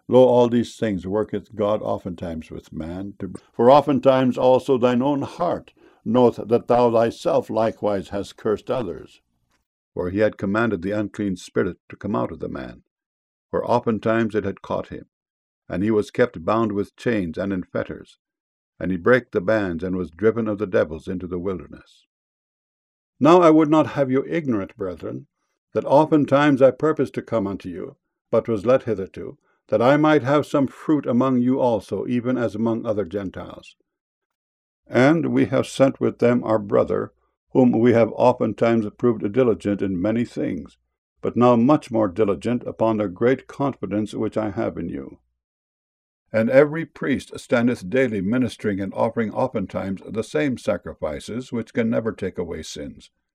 Lo, all these things worketh God oftentimes with man. For oftentimes also thine own heart knoweth that thou thyself likewise hast cursed others. For he had commanded the unclean spirit to come out of the man. For oftentimes it had caught him, and he was kept bound with chains and in fetters. And he brake the bands, and was driven of the devils into the wilderness. Now I would not have you ignorant, brethren, that oftentimes I purposed to come unto you, but was let hitherto, that I might have some fruit among you also, even as among other Gentiles. And we have sent with them our brother, whom we have oftentimes proved diligent in many things, but now much more diligent upon the great confidence which I have in you. And every priest standeth daily ministering and offering oftentimes the same sacrifices, which can never take away sins.